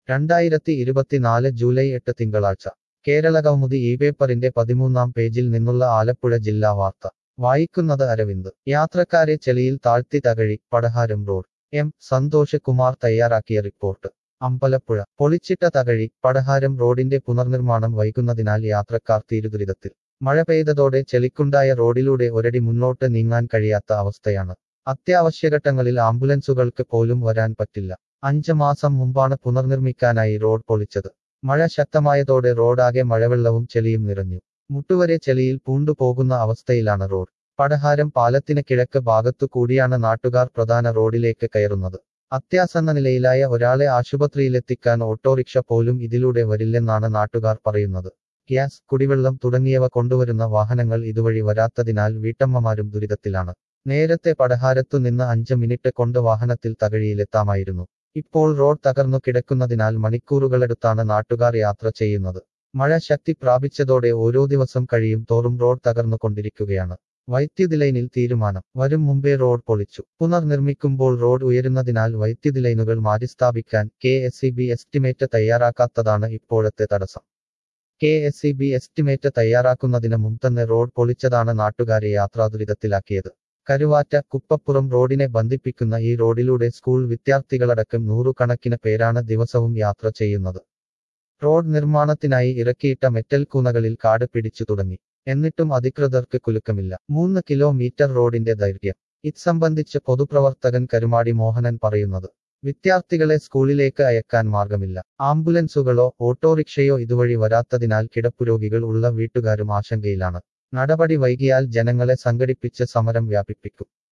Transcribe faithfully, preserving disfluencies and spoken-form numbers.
രണ്ടായിരത്തി ഇരുപത്തിനാല് ജൂലൈ എട്ട് തിങ്കളാഴ്ച കേരളകൗമുദി ഈ പേപ്പറിന്റെ പതിമൂന്നാം പേജിൽ നിന്നുള്ള ആലപ്പുഴ ജില്ലാ വാർത്ത വായിക്കുന്നത് അരവിന്ദ് യാത്രക്കാരെ ചെളിയിൽ താഴ്ത്തി തകഴി പടഹാരം റോഡ് എം സന്തോഷ് കുമാർ തയ്യാറാക്കിയ റിപ്പോർട്ട് അമ്പലപ്പുഴ പൊളിച്ചിട്ട തകഴി പടഹാരം റോഡിന്റെ പുനർനിർമ്മാണം വൈകുന്നതിനാൽ യാത്രക്കാർ തീരുദുരിതത്തിൽ മഴ പെയ്തതോടെ ചെളിക്കുണ്ടായ റോഡിലൂടെ ഒരടി മുന്നോട്ട് നീങ്ങാൻ കഴിയാത്ത അവസ്ഥയാണ് അത്യാവശ്യഘട്ടങ്ങളിൽ ആംബുലൻസുകൾക്ക് പോലും വരാൻ പറ്റില്ല അഞ്ച് മാസം മുമ്പാണ് പുനർനിർമ്മിക്കാനായി റോഡ് പൊളിച്ചത് മഴ ശക്തമായതോടെ റോഡാകെ മഴവെള്ളവും ചെളിയും നിറഞ്ഞു മുട്ടുവരെ ചെളിയിൽ പൂണ്ടുപോകുന്ന അവസ്ഥയിലാണ് റോഡ് പടഹാരം പാലത്തിന് കിഴക്ക് ഭാഗത്തു കൂടിയാണ് നാട്ടുകാർ പ്രധാന റോഡിലേക്ക് കയറുന്നത് അത്യാസന്ന നിലയിലായ ഒരാളെ ആശുപത്രിയിലെത്തിക്കാൻ ഓട്ടോറിക്ഷ പോലും ഇതിലൂടെ വരില്ലെന്നാണ് നാട്ടുകാർ പറയുന്നത് ഗ്യാസ് കുടിവെള്ളം തുടങ്ങിയവ കൊണ്ടുവരുന്ന വാഹനങ്ങൾ ഇതുവഴി വരാത്തതിനാൽ വീട്ടമ്മമാരും ദുരിതത്തിലാണ് നേരത്തെ പടഹാരത്തു നിന്ന് അഞ്ച് മിനിറ്റ് കൊണ്ട് വാഹനത്തിൽ തകഴിയിലെത്താമായിരുന്നു ഇപ്പോൾ റോഡ് തകർന്നു കിടക്കുന്നതിനാൽ മണിക്കൂറുകളെടുത്താണ് നാട്ടുകാർ യാത്ര ചെയ്യുന്നത് മഴ ശക്തി പ്രാപിച്ചതോടെ ഓരോ ദിവസം കഴിയും തോറും റോഡ് തകർന്നുകൊണ്ടിരിക്കുകയാണ് വൈദ്യുതി ലൈനിൽ തീരുമാനം വരും മുമ്പേ റോഡ് പൊളിച്ചു പുനർനിർമ്മിക്കുമ്പോൾ റോഡ് ഉയരുന്നതിനാൽ വൈദ്യുതി ലൈനുകൾ മാറ്റിസ്ഥാപിക്കാൻ K S E B estimate തയ്യാറാക്കാത്തതാണ് ഇപ്പോഴത്തെ തടസ്സം K S E B estimate തയ്യാറാക്കുന്നതിന് മുമ്പ് തന്നെ റോഡ് പൊളിച്ചതാണ് നാട്ടുകാരെ യാത്രാദുരിതത്തിലാക്കിയത് കരുവാറ്റ കുപ്പപ്പുറം റോഡിനെ ബന്ധിപ്പിക്കുന്ന ഈ റോഡിലൂടെ സ്കൂൾ വിദ്യാർത്ഥികളടക്കം നൂറുകണക്കിന് പേരാണ് ദിവസവും യാത്ര ചെയ്യുന്നത് റോഡ് നിർമ്മാണത്തിനായി ഇറക്കിയിട്ട മെറ്റൽ കൂനകളിൽ കാട് പിടിച്ചു തുടങ്ങി എന്നിട്ടും അധികൃതർക്ക് കുലുക്കമില്ല മൂന്ന് കിലോമീറ്റർ റോഡിന്റെ ദൈർഘ്യം ഇത് സംബന്ധിച്ച് പൊതുപ്രവർത്തകൻ കരുമാടി മോഹനൻ പറയുന്നത് വിദ്യാർത്ഥികളെ സ്കൂളിലേക്ക് അയക്കാൻ മാർഗമില്ല ആംബുലൻസുകളോ ഓട്ടോറിക്ഷയോ ഇതുവഴി വരാത്തതിനാൽ കിടപ്പുരോഗികൾ ഉള്ള വീട്ടുകാരും ആശങ്കയിലാണ് നടപടി വൈകിയാൽ ജനങ്ങളെ സംഘടിപ്പിച്ച് സമരം വ്യാപിപ്പിക്കും